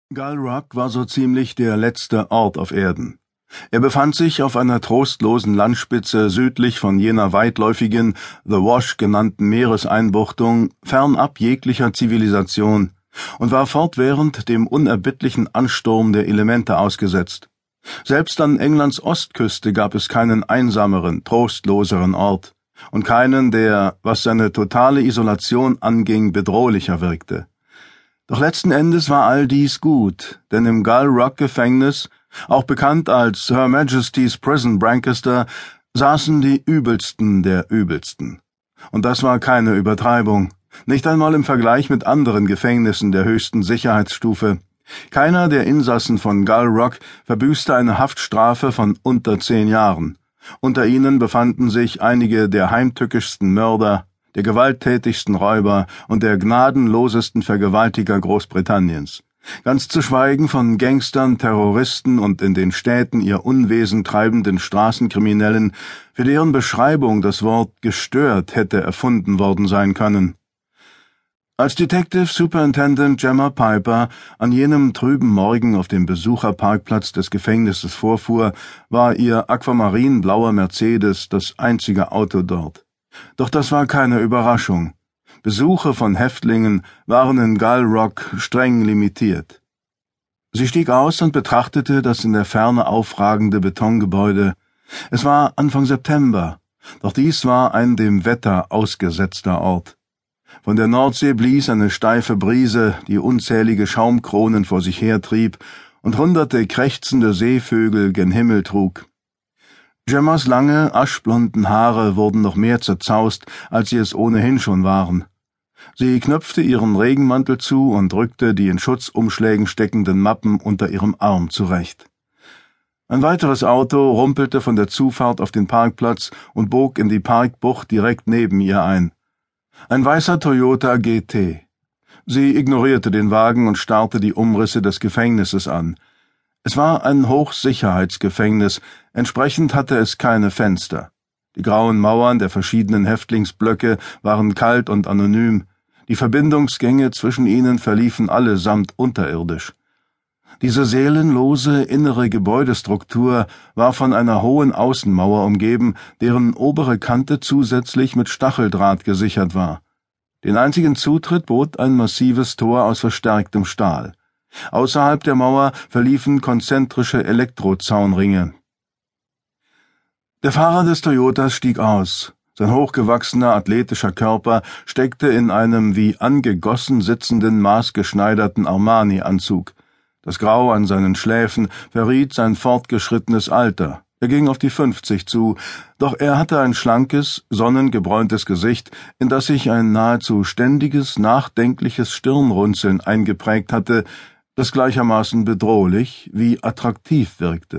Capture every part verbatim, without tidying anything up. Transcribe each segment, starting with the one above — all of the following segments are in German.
Gull Rock war so ziemlich der letzte Ort auf Erden. Er befand sich auf einer trostlosen Landspitze südlich von jener weitläufigen, The Wash genannten Meereseinbuchtung, fernab jeglicher Zivilisation, und war fortwährend dem unerbittlichen Ansturm der Elemente ausgesetzt. Selbst an Englands Ostküste gab es keinen einsameren, trostloseren Ort, und keinen, der, was seine totale Isolation anging, bedrohlicher wirkte. Doch letzten Endes war all dies gut, denn im Gull Rock Gefängnis, auch bekannt als Her Majesty's Prison Brancaster, saßen die Übelsten der Übelsten. Und das war keine Übertreibung, nicht einmal im Vergleich mit anderen Gefängnissen der höchsten Sicherheitsstufe. Keiner der Insassen von Gull Rock verbüßte eine Haftstrafe von unter zehn Jahren. Unter ihnen befanden sich einige der heimtückischsten Mörder, der gewalttätigsten Räuber und der gnadenlosesten Vergewaltiger Großbritanniens. Ganz zu schweigen von Gangstern, Terroristen und in den Städten ihr Unwesen treibenden Straßenkriminellen, für deren Beschreibung das Wort gestört hätte erfunden worden sein können. Als Detective Superintendent Gemma Piper an jenem trüben Morgen auf dem Besucherparkplatz des Gefängnisses vorfuhr, war ihr aquamarinblauer Mercedes das einzige Auto dort. Doch das war keine Überraschung. Besuche von Häftlingen waren in Gull Rock streng limitiert. Sie stieg aus und betrachtete das in der Ferne aufragende Betongebäude. Es war Anfang September, doch dies war ein dem Wetter ausgesetzter Ort. Von der Nordsee blies eine steife Brise, die unzählige Schaumkronen vor sich hertrieb und hunderte krächzende Seevögel gen Himmel trug. Gemmas lange, aschblonden Haare wurden noch mehr zerzaust, als sie es ohnehin schon waren. Sie knöpfte ihren Regenmantel zu und rückte die in Schutzumschlägen steckenden Mappen unter ihrem Arm zurecht. Ein weiteres Auto rumpelte von der Zufahrt auf den Parkplatz und bog in die Parkbucht direkt neben ihr ein. Ein weißer Toyota G T. Sie ignorierte den Wagen und starrte die Umrisse des Gefängnisses an. Es war ein Hochsicherheitsgefängnis, entsprechend hatte es keine Fenster. Die grauen Mauern der verschiedenen Häftlingsblöcke waren kalt und anonym, die Verbindungsgänge zwischen ihnen verliefen allesamt unterirdisch. Diese seelenlose innere Gebäudestruktur war von einer hohen Außenmauer umgeben, deren obere Kante zusätzlich mit Stacheldraht gesichert war. Den einzigen Zutritt bot ein massives Tor aus verstärktem Stahl. Außerhalb der Mauer verliefen konzentrische Elektrozaunringe. Der Fahrer des Toyotas stieg aus. Sein hochgewachsener, athletischer Körper steckte in einem wie angegossen sitzenden, maßgeschneiderten Armani-Anzug. Das Grau an seinen Schläfen verriet sein fortgeschrittenes Alter. Er ging auf die fünfzig zu, doch er hatte ein schlankes, sonnengebräuntes Gesicht, in das sich ein nahezu ständiges, nachdenkliches Stirnrunzeln eingeprägt hatte, das gleichermaßen bedrohlich wie attraktiv wirkte.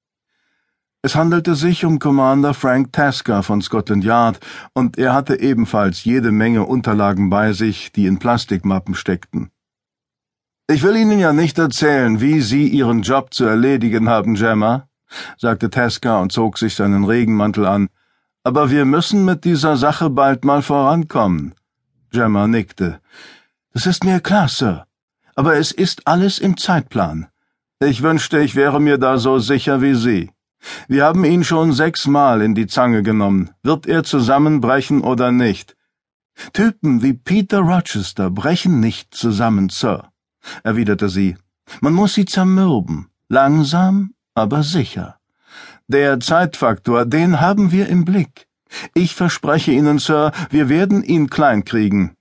Es handelte sich um Commander Frank Tasker von Scotland Yard, und er hatte ebenfalls jede Menge Unterlagen bei sich, die in Plastikmappen steckten. »Ich will Ihnen ja nicht erzählen, wie Sie Ihren Job zu erledigen haben, Gemma«, sagte Tasker und zog sich seinen Regenmantel an, »aber wir müssen mit dieser Sache bald mal vorankommen.« Gemma nickte. »Das ist mir klar, Sir. Aber es ist alles im Zeitplan. Ich wünschte, ich wäre mir da so sicher wie Sie. Wir haben ihn schon sechsmal in die Zange genommen. Wird er zusammenbrechen oder nicht?« »Typen wie Peter Rochester brechen nicht zusammen, Sir«, erwiderte sie. »Man muss sie zermürben. Langsam, aber sicher. Der Zeitfaktor, den haben wir im Blick. Ich verspreche Ihnen, Sir, wir werden ihn kleinkriegen.«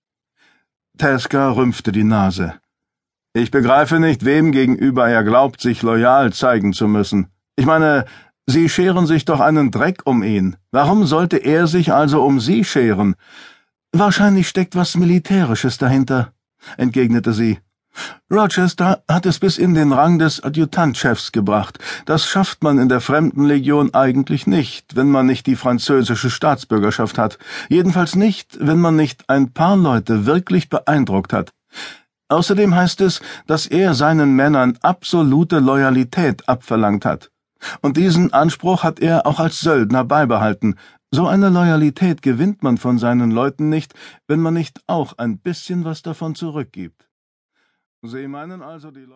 Tasker rümpfte die Nase. »Ich begreife nicht, wem gegenüber er glaubt, sich loyal zeigen zu müssen. Ich meine, Sie scheren sich doch einen Dreck um ihn. Warum sollte er sich also um Sie scheren?« »Wahrscheinlich steckt was Militärisches dahinter«, entgegnete sie. »Rochester hat es bis in den Rang des Adjutantchefs gebracht. Das schafft man in der Fremdenlegion eigentlich nicht, wenn man nicht die französische Staatsbürgerschaft hat. Jedenfalls nicht, wenn man nicht ein paar Leute wirklich beeindruckt hat. Außerdem heißt es, dass er seinen Männern absolute Loyalität abverlangt hat. Und diesen Anspruch hat er auch als Söldner beibehalten. So eine Loyalität gewinnt man von seinen Leuten nicht, wenn man nicht auch ein bisschen was davon zurückgibt.« »Sie meinen also die